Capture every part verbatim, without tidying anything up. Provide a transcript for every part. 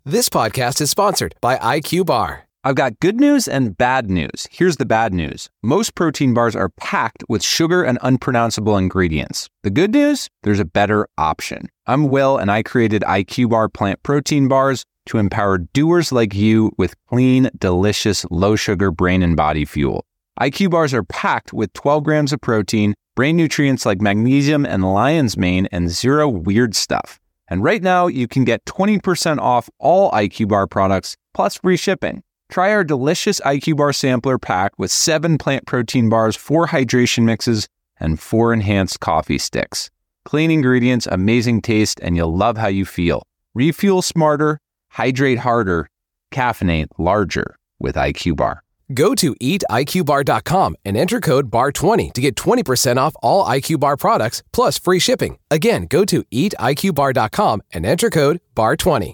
This podcast is sponsored by I Q Bar. I've got good news and bad news. Here's the bad news. Most protein bars are packed with sugar and unpronounceable ingredients. The good news? There's a better option. I'm Will, and I created I Q Bar plant protein bars to empower doers like you with clean, delicious, low-sugar brain and body fuel. I Q Bars are packed with twelve grams of protein, brain nutrients like magnesium and lion's mane, and zero weird stuff. And right now, you can get twenty percent off all I Q Bar products, plus free shipping. Try our delicious I Q Bar sampler pack with seven plant protein bars, four hydration mixes, and four enhanced coffee sticks. Clean ingredients, amazing taste, and you'll love how you feel. Refuel smarter, hydrate harder, caffeinate larger with I Q Bar. Go to eat I Q bar dot com and enter code B A R twenty to get twenty percent off all I Q Bar products plus free shipping. Again, go to eat I Q bar dot com and enter code B A R twenty.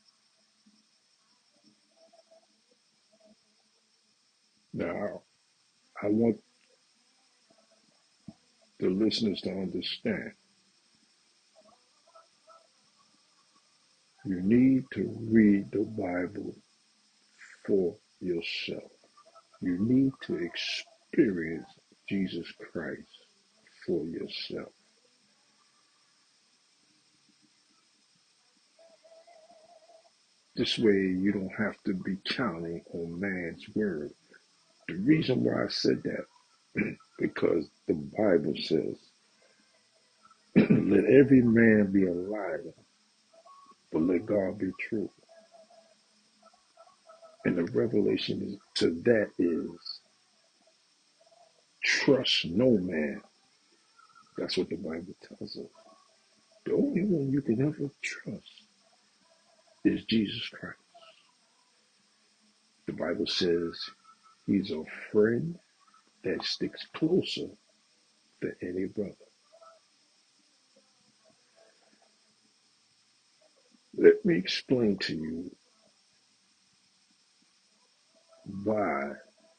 Now, I want the listeners to understand. You need to read the Bible for yourself. You need to experience Jesus Christ for yourself. This way you don't have to be counting on man's word. The reason why I said that, because the Bible says, let every man be a liar, but let God be true. And the revelation is, to that is, trust no man. That's what the Bible tells us. The only one you can ever trust is Jesus Christ. The Bible says he's a friend that sticks closer than any brother. Let me explain to you why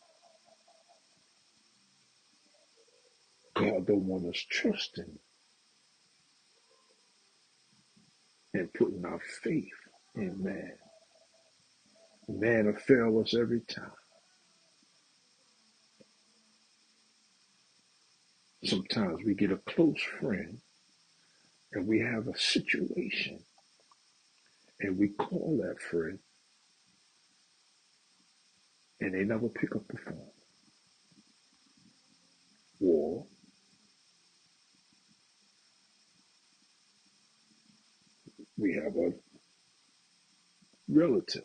God don't want us trusting and putting our faith in man. Man will fail us every time. Sometimes we get a close friend and we have a situation and we call that friend and they never pick up the phone. Or we have a relative.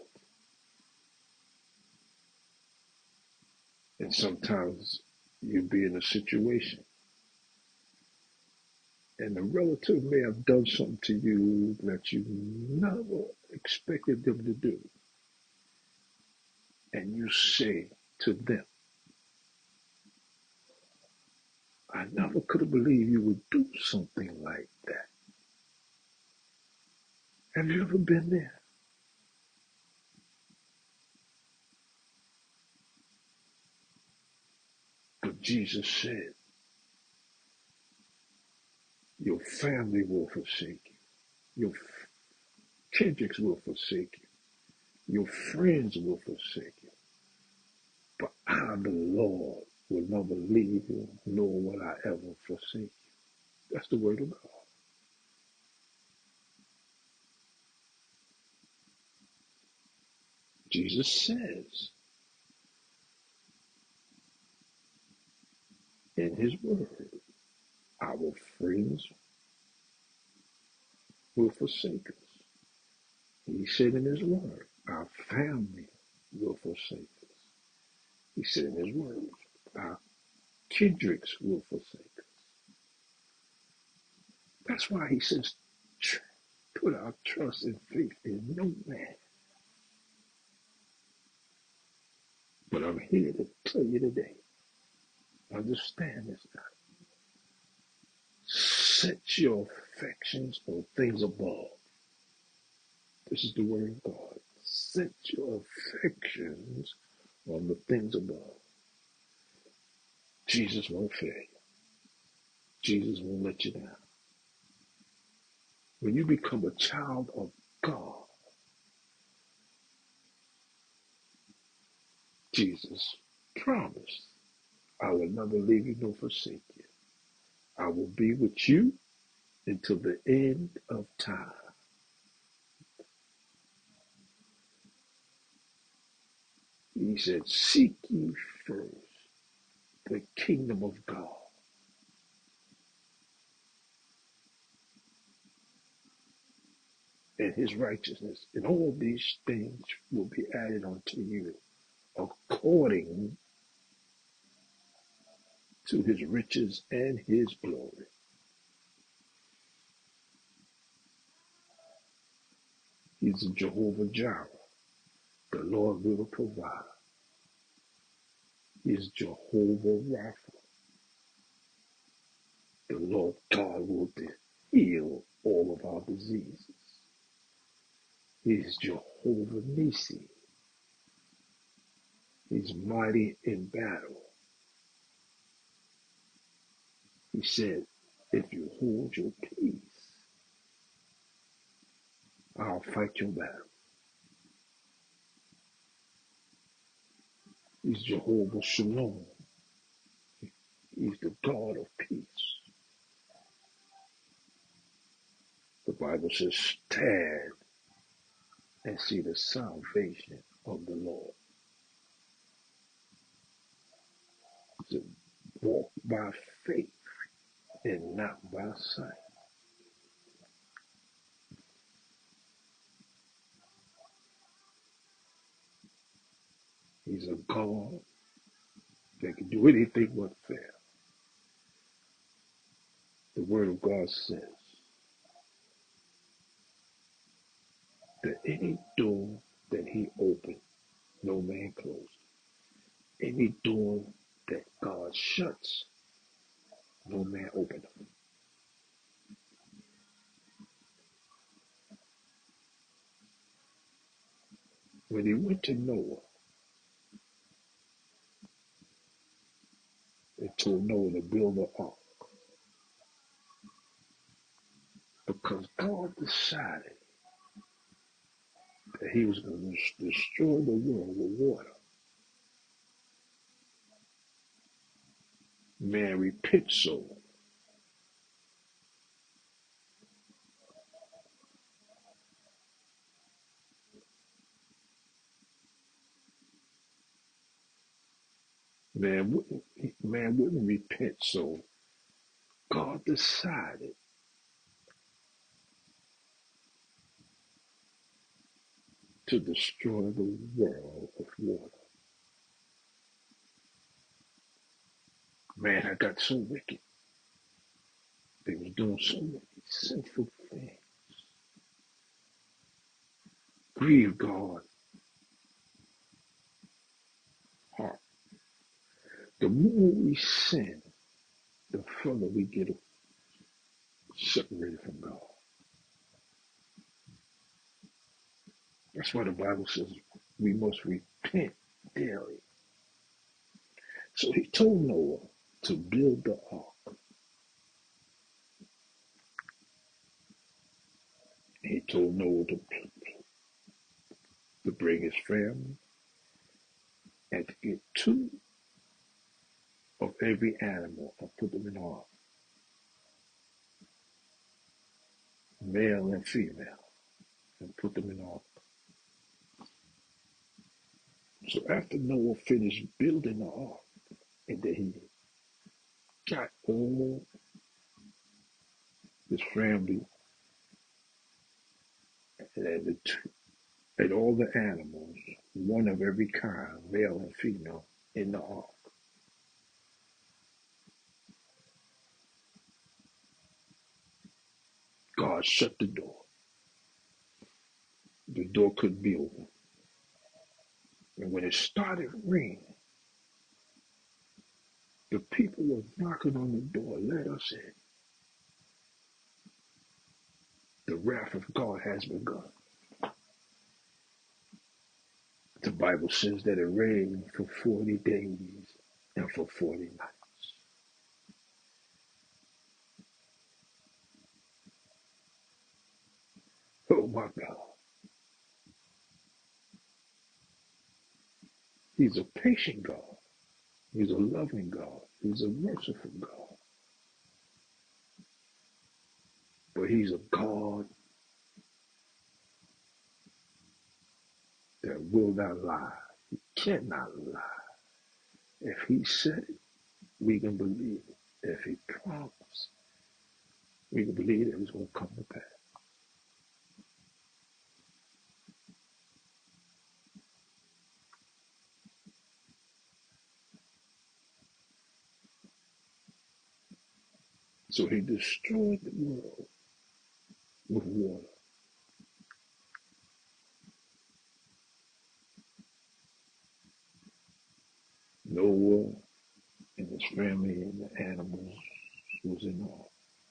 And sometimes you'll be in a situation and the relative may have done something to you that you never expected them to do. And you say to them, I never could have believed you would do something like that. Have you ever been there? But Jesus said, your family will forsake you. Your kindreds will forsake you. Your friends will forsake you. But I, the Lord, will never leave you, nor will I ever forsake you. That's the word of God. Jesus says in his word, our friends will forsake us. He said in his word, our family will forsake us. He said in his word, our kindreds will forsake us. That's why he says, put our trust and faith in no man. But I'm here to tell you today, understand this now. Set your affections on things above. This is the word of God. Set your affections on the things above. Jesus won't fail you. Jesus won't let you down. When you become a child of God, Jesus promised, I will never leave you nor forsake you. I will be with you until the end of time. He said, seek ye first the kingdom of God and his righteousness, and all these things will be added unto you according to his riches and his glory. He's Jehovah Jireh. The Lord will provide. He is Jehovah Rapha. The Lord God will heal all of our diseases. He is Jehovah Nissi. He's mighty in battle. He said, if you hold your peace, I'll fight your battle. He's Jehovah Shalom. He's the God of peace. The Bible says, stand and see the salvation of the Lord. So walk by faith and not by sight. He's a God that can do anything but fail. The Word of God says that any door that he opened, no man closed. Any door that God shuts, no man openeth. When he went to Noah and told Noah to build an ark, because God decided that he was going to destroy the world with water. Man repent so. Man wouldn't, man wouldn't repent so. God decided to destroy the world with water. Man, I got so wicked. They was doing so many sinful things. Grieve God's heart. The more we sin, the further we get separated from God. That's why the Bible says we must repent daily. So he told Noah to build the ark. He told Noah to, to bring his family and to get two of every animal and put them in the ark, male and female, and put them in the ark. So after Noah finished building the ark, and then he got all his family and, the two, and all the animals, one of every kind, male and female, in the ark. God shut the door. The door couldn't be opened. And when it started raining, the people were knocking on the door, let us in. The wrath of God has begun. The Bible says that it rained for forty days and for forty nights. Oh my God. He's a patient God. He's a loving God. He's a merciful God. But he's a God that will not lie. He cannot lie. If he said it, we can believe it. If he promised, we can believe that it's going to come to pass. So he destroyed the world with water. Noah and his family and the animals was in awe.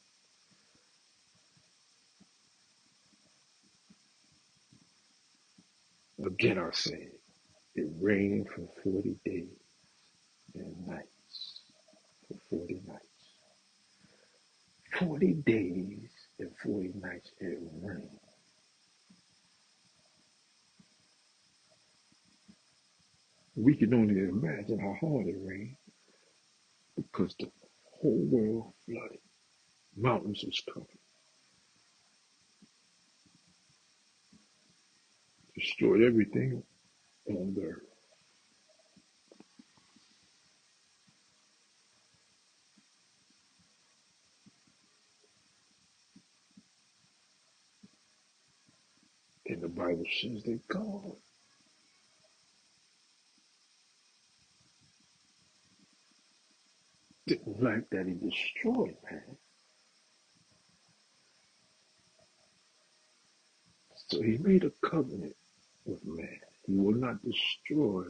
Again, I say, it rained for forty days and nights. For forty nights. forty days and forty nights it rained. We can only imagine how hard it rained because the whole world flooded. Mountains was covered. Destroyed everything on the earth. And the Bible says that God didn't like that he destroyed man. So he made a covenant with man. He will not destroy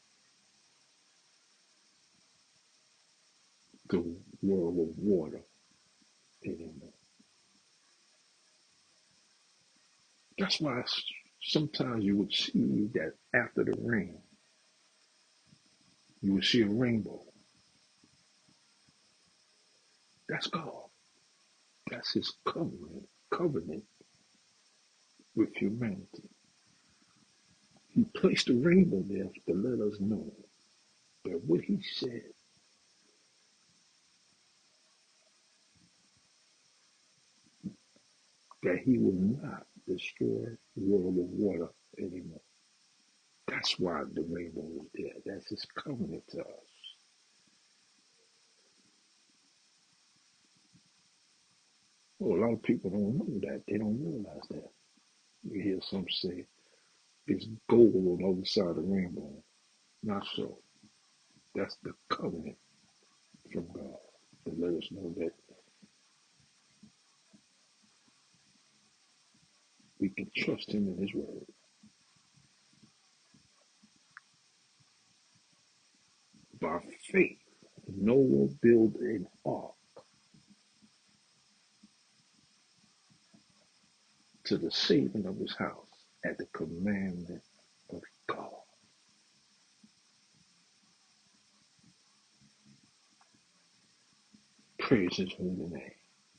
the world with water anymore. That's why sometimes you would see that after the rain, you would see a rainbow. That's God. That's his covenant, covenant with humanity. He placed a rainbow there to let us know that what he said, that he will not destroy the world with water anymore. That's why the rainbow is there. That's his covenant to us. Well, a lot of people don't know that. They don't realize that. You hear some say, it's gold on the other side of the rainbow. Not so. That's the covenant from God to let us know that we can trust him in his word. By faith, Noah built an ark to the saving of his house at the commandment of God. Praise his holy name.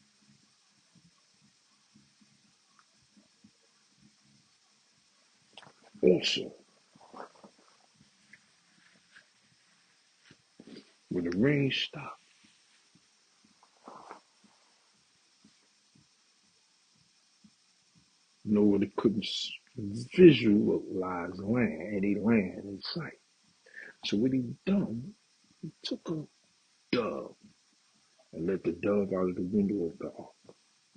Also, when the rain stopped, Noah couldn't visualize land, any land in sight. So what he done, he took a dove and let the dove out of the window of the ark.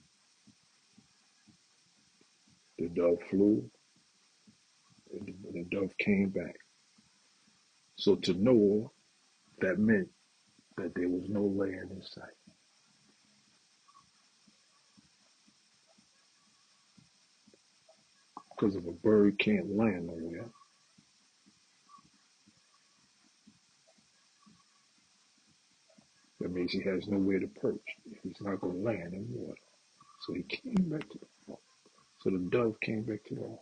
The dove flew, and the dove came back. So to Noah, that meant that there was no land in sight. Because if a bird can't land nowhere, that means he has nowhere to perch. He's not going to land in water. So he came back to the ark. So the dove came back to the ark.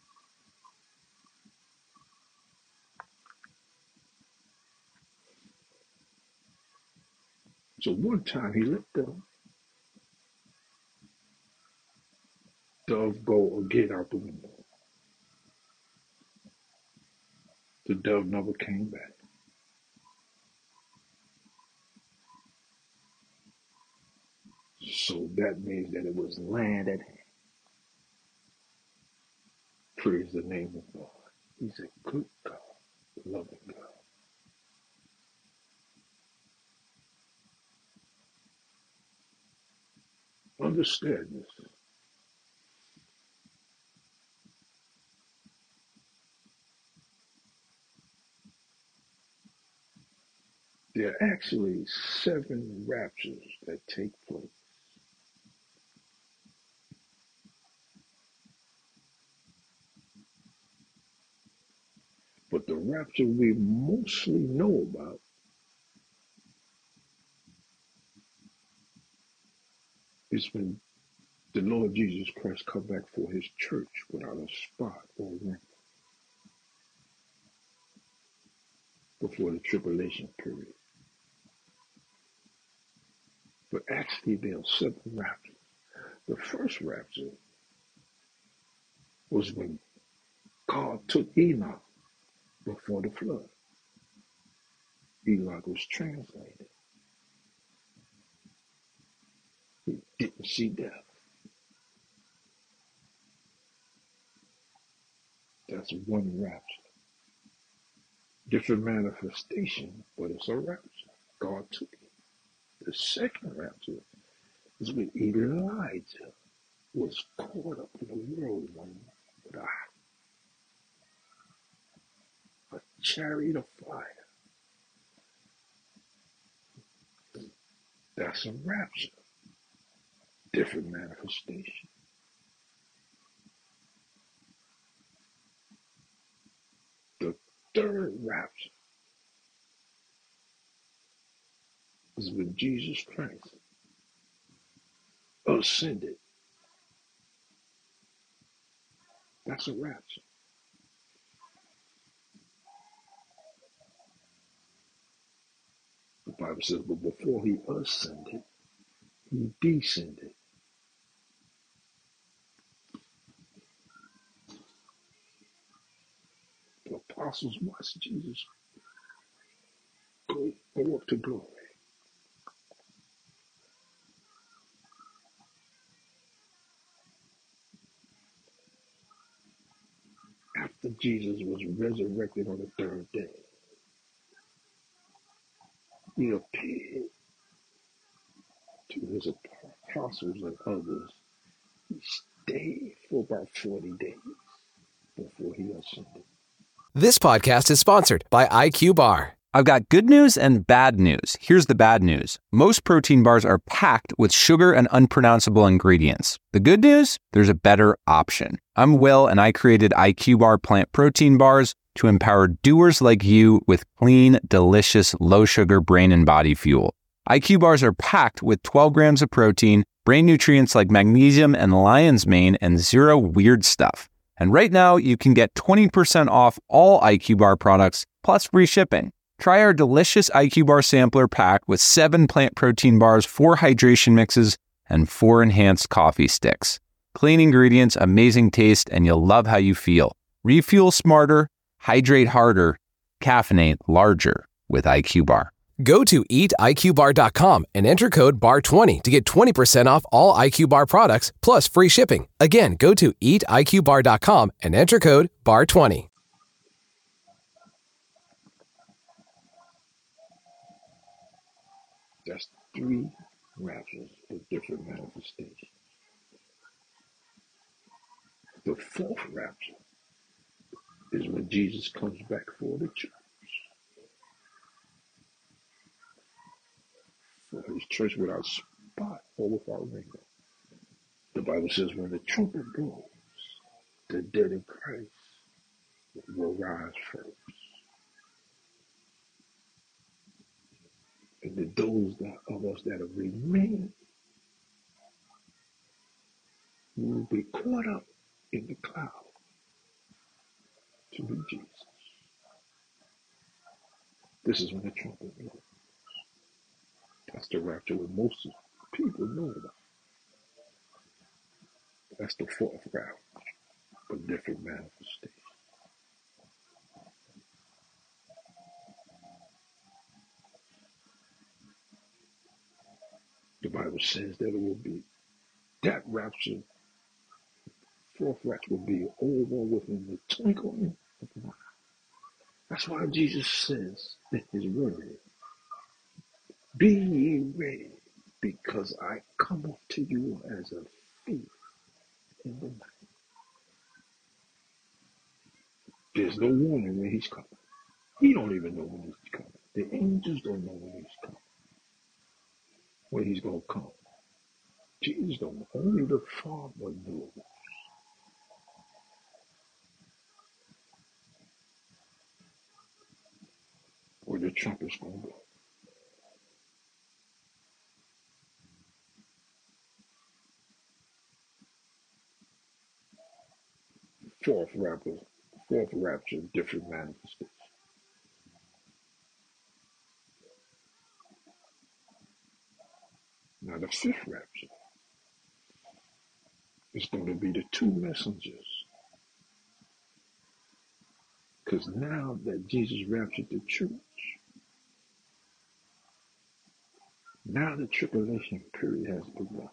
So one time he let the dove go again out the window. The dove never came back. So that means that it was land at hand. Praise the name of God. He's a good God, loving God. Understand this. There are actually seven raptures that take place. But the rapture we mostly know about is when the Lord Jesus Christ come back for his church without a spot or wrinkle before the tribulation period. But actually there are seven raptures. The first rapture was when God took Enoch before the flood. Enoch was translated. He didn't see death. That's one rapture. Different manifestation, but it's a rapture. God took it. The second rapture is when Elijah was caught up in the whirlwind with a, a chariot of fire. That's a rapture. Different manifestation. The third rapture is when Jesus Christ ascended. That's a rapture. The Bible says, but before he ascended, he descended. The apostles watched Jesus go, go up to glory. After Jesus was resurrected on the third day, he appeared to his apostles and others. He stayed for about forty days before he ascended. This podcast is sponsored by I Q Bar. I've got good news and bad news. Here's the bad news. Most protein bars are packed with sugar and unpronounceable ingredients. The good news? There's a better option. I'm Will, and I created I Q Bar plant protein bars to empower doers like you with clean, delicious, low-sugar brain and body fuel. I Q Bars are packed with twelve grams of protein, brain nutrients like magnesium and lion's mane, and zero weird stuff. And right now, you can get twenty percent off all I Q Bar products, plus free shipping. Try our delicious I Q Bar sampler pack with seven plant protein bars, four hydration mixes, and four enhanced coffee sticks. Clean ingredients, amazing taste, and you'll love how you feel. Refuel smarter, hydrate harder, caffeinate larger with I Q Bar. Go to eat I Q bar dot com and enter code B A R twenty to get twenty percent off all I Q Bar products, plus free shipping. Again, go to eat I Q bar dot com and enter code B A R twenty. That's three raptures of different manifestations. The fourth rapture is when Jesus comes back for the church. For his church without spot or without wrinkle. The Bible says when the trumpet blows, the dead in Christ will rise first. And then those that of us that have remained will be caught up in the cloud to meet Jesus. This is when the trumpet blows. That's the rapture that most people know about. That's the fourth rapture, but different manifestation. Bible says that it will be, that rapture, fourth rapture will be over within the twinkling of an eye. That's why Jesus says in his word, be ye ready, because I come up to you as a thief in the night. There's no warning when he's coming. He don't even know when he's coming. The angels don't know when he's coming, when he's going to come. Jesus don't know. Only the Father knows where the trumpet's going to blow. Fourth rapture, fourth rapture, different manifestations. Now the fifth rapture is going to be the two messengers. Because now that Jesus raptured the church, now the tribulation period has begun.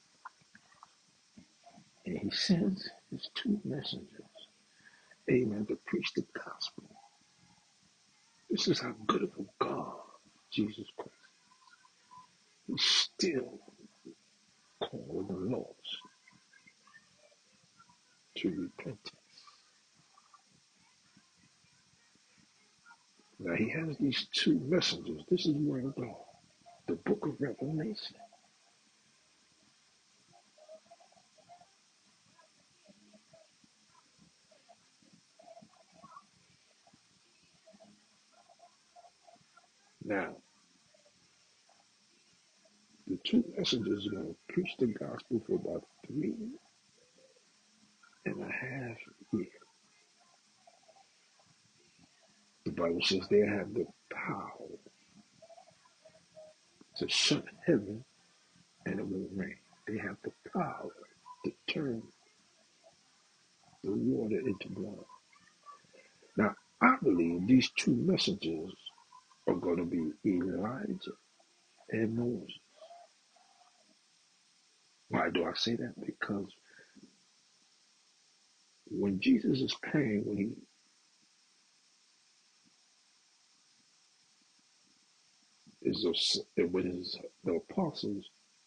And he sends his two messengers, amen, to preach the gospel. This is how good of a God Jesus Christ. He's still calling the lost to repentance. Now he has these two messengers. This is where I'm going. The book of Revelation. Now, the two messengers are going to preach the gospel for about three and a half years. The Bible says they have the power to shut heaven and it won't rain. They have the power to turn the water into blood. Now, I believe these two messengers are going to be Elijah and Moses. Why do I say that? Because when Jesus is praying, when he is a, when his, the apostles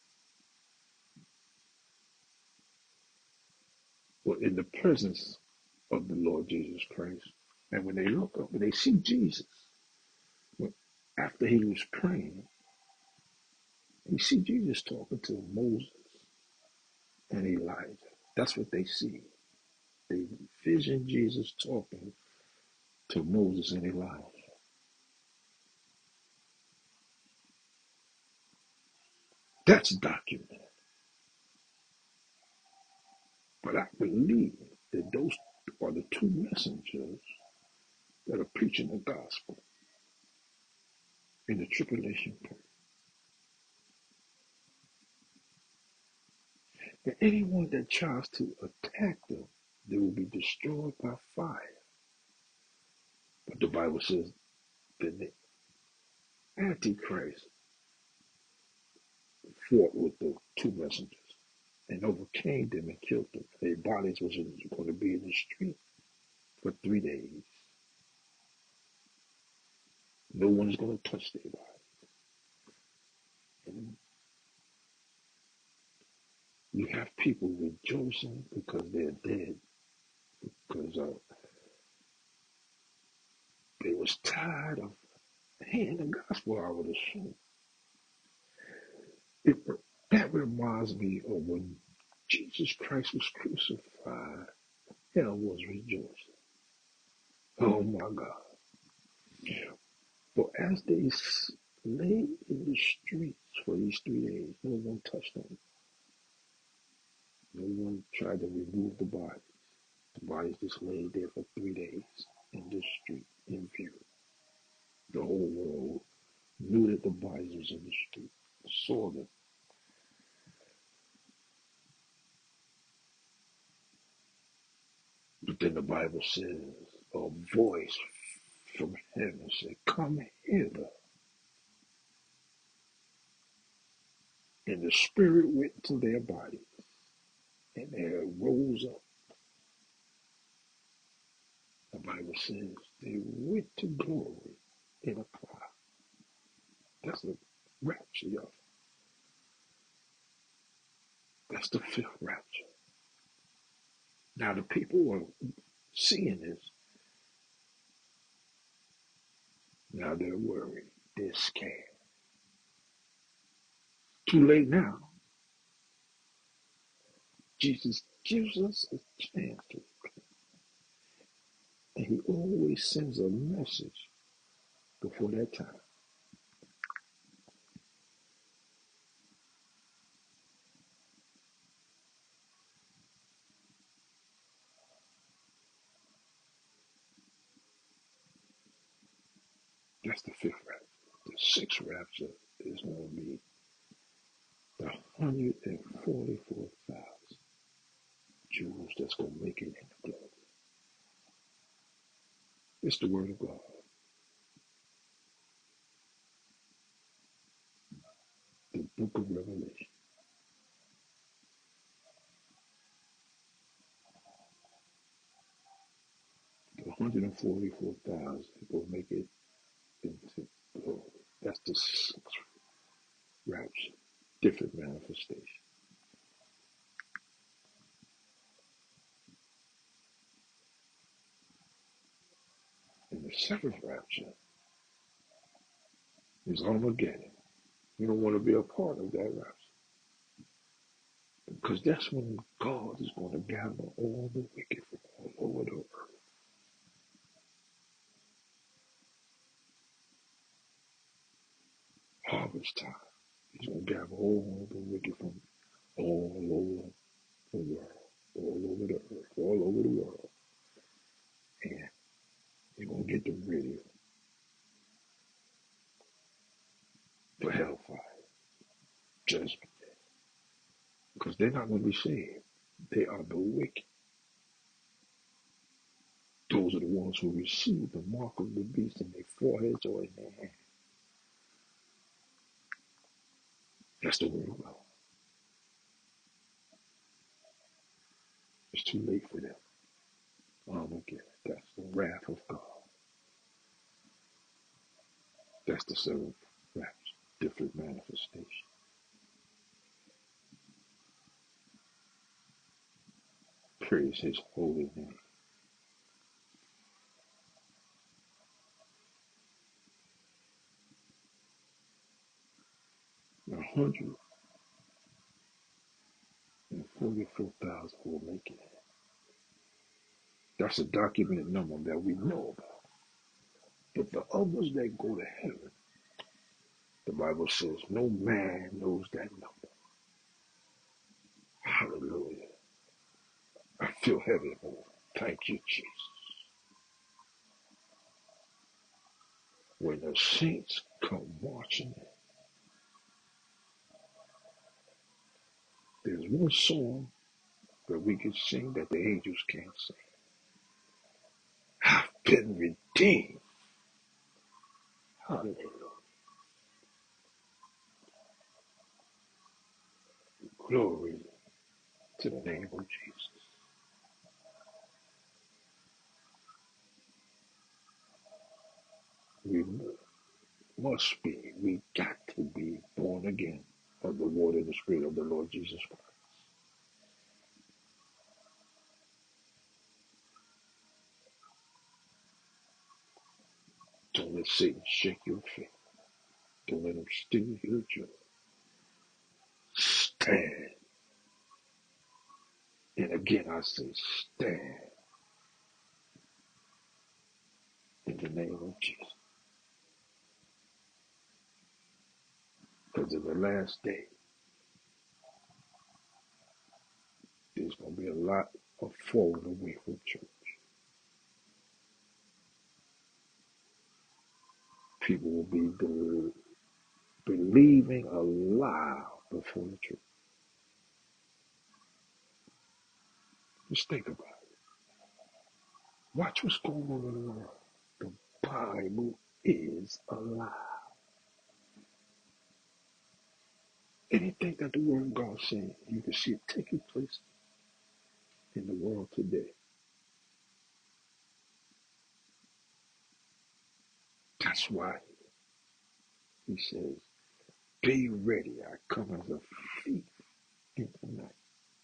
were in the presence of the Lord Jesus Christ, and when they look up and they see Jesus, when, after he was praying, you see Jesus talking to Moses and Elijah. That's what they see. They vision Jesus talking to Moses and Elijah. That's documented. But I believe that those are the two messengers that are preaching the gospel in the tribulation period. And anyone that tries to attack them, they will be destroyed by fire. But the Bible says that the Antichrist fought with the two messengers and overcame them and killed them. Their bodies was going to be in the street for three days. No one's going to touch their body. And you have people rejoicing because they're dead, because uh, they was tired of hearing the gospel, I would assume. It, that reminds me of when Jesus Christ was crucified, hell was rejoicing. Oh my God. But as they lay in the streets for these three days, no one touched them. No one tried to remove the body. The bodies just laid there for three days in the street, in view. The whole world knew that the bodies was in the street, saw them. But then the Bible says, a voice from heaven said, come hither. And the Spirit went to their bodies, and they rose up. The Bible says they went to glory in a cloud. That's the rapture, y'all. That's the fifth rapture. Now the people are seeing this. Now they're worried. They're scared. Too late now. Jesus gives us a chance to repent. And he always sends a message before that time. That's the fifth rapture. The sixth rapture is going to be the one hundred forty-four thousand Jews that's going to make it in the glory. It's the word of God. The book of Revelation. The one hundred forty-four thousand will make it into glory. That's the sixth rapture. Different manifestation. And the seventh rapture is Armageddon. You don't want to be a part of that rapture. Because that's when God is going to gather all the wicked from all over the earth. Harvest time. He's going to gather all the wicked from all over the world. All over the earth. All over the world. And he's going to get them ready for hellfire. Judgment. Because they're not going to be saved. They are the wicked. Those are the ones who receive the mark of the beast in their foreheads or in their hands. That's the word of God. It's too late for them. Armageddon. That's the wrath of God. That's the seventh rapture. Different manifestation. Praise his holy name. one hundred forty-four thousand will make it. That's a documented number that we know about. But the others that go to heaven, the Bible says no man knows that number. Hallelujah. I feel heavy, Lord. Thank you, Jesus. When the saints come marching in, there's one song that we can sing that the angels can't sing. I've been redeemed. Hallelujah. Glory to the name of Jesus. We must be, we got to be born again of the water and the Spirit of the Lord Jesus Christ. Don't let Satan shake your faith. Don't let him steal your joy. Stand. And again I say stand in the name of Jesus. Because in the last day, there's going to be a lot of falling away from church. People will be be- believing a lie before the truth. Just think about it. Watch what's going on in the world. The Bible is a lie. Anything that the Word of God says, you can see it taking place in the world today. That's why he says, be ready. I come as a thief in the night.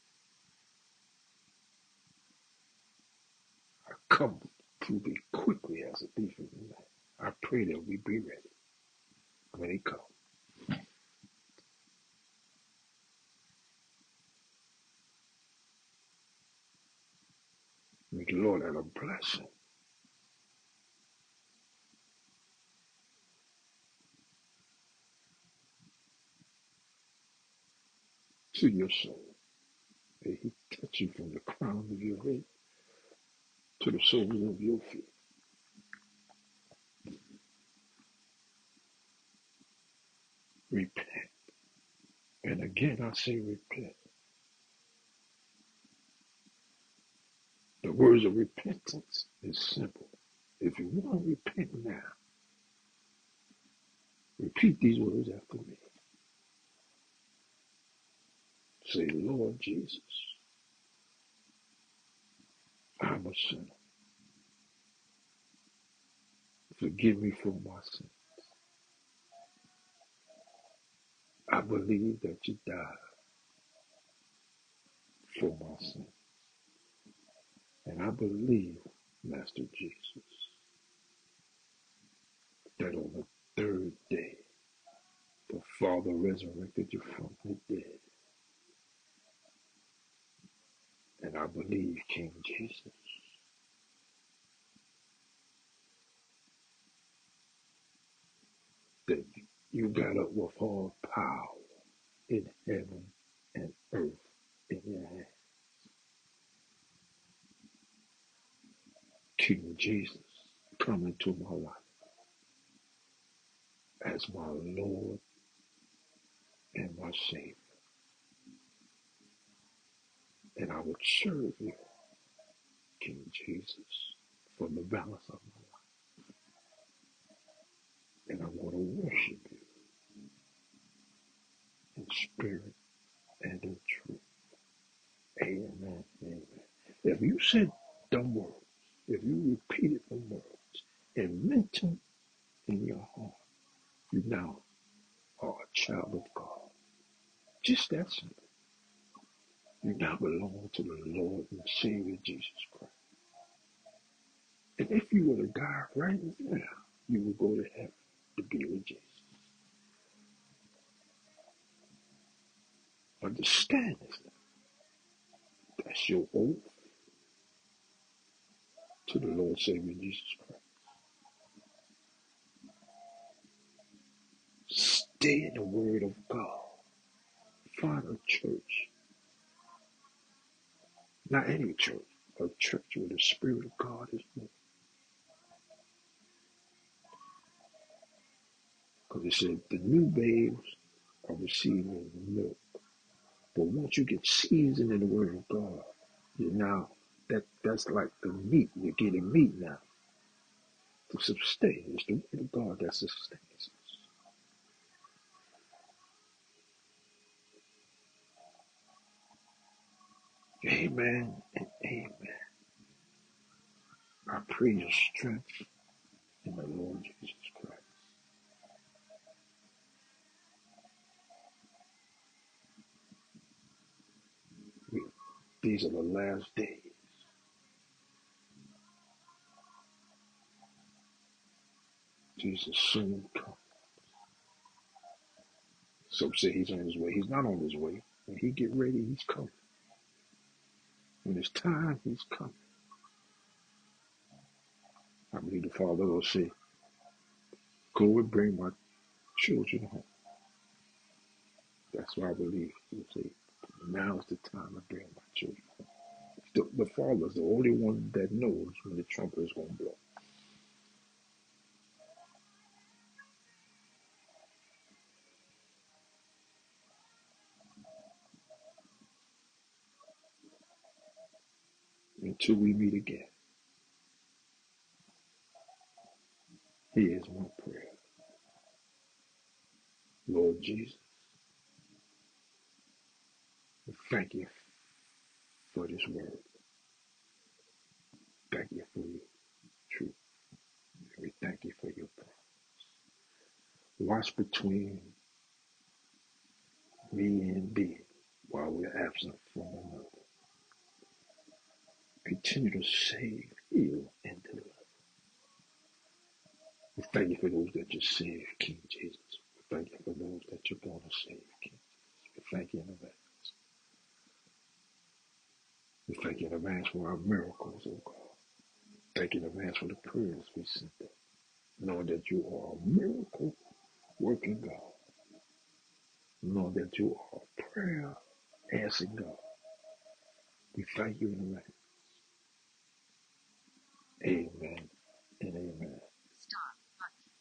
I come to be quickly as a thief in the night. I pray that we be ready when he comes. May the Lord add a blessing to your soul. May he touch you from the crown of your head to the soles of your feet. Repent. And again, I say repent. The words of repentance is simple. If you want to repent now, repeat these words after me. Say, Lord Jesus, I'm a sinner. Forgive me for my sin. I believe that you died for my sin. And I believe, Master Jesus, that on the third day, the Father resurrected you from the dead. And I believe, King Jesus, that you got up with all power in heaven and earth in your hand. King Jesus, come into my life as my Lord and my Savior. And I will serve you, King Jesus, for the balance of my life. And I'm going to worship you in spirit and in truth. Amen. Amen. If you said them words, if you repeated the words and meant them in your heart, you now are a child of God. Just that simple. You now belong to the Lord and Savior Jesus Christ. And if you were to die right now, you will go to heaven to be with Jesus. Understand this now. That's your oath to the Lord Savior Jesus Christ. Stay in the Word of God. Find a church, not any church, a church where the Spirit of God is moving. Because it said the new babes are receiving milk. But once you get seasoned in the Word of God, you now, that, that's like the meat. You're getting meat now to sustain. It's the Word of God that sustains us. Amen and amen. I pray your strength in the Lord Jesus Christ. We, these are the last days. Jesus soon come. Some say he's on his way. He's not on his way. When he get ready, he's coming. When it's time, he's coming. I believe the Father will say, go and bring my children home. That's why I believe he'll say, now's the time to bring my children home. The, the Father is the only one that knows when the trumpet is going to blow. Until we meet again, here's my prayer. Lord Jesus, thank you for this word. Thank you for your truth. We thank you for your promise. Watch between me and B while we're absent from one another. Continue to save, heal, and deliver. We thank you for those that you save, King Jesus. We thank you for those that you're going to save, King Jesus. We thank you in advance. We thank you in advance for our miracles, oh God. Thank you in advance for the prayers we sent up, knowing that you are a miracle working God, knowing that you are a prayer answering God. We thank you in advance. Amen.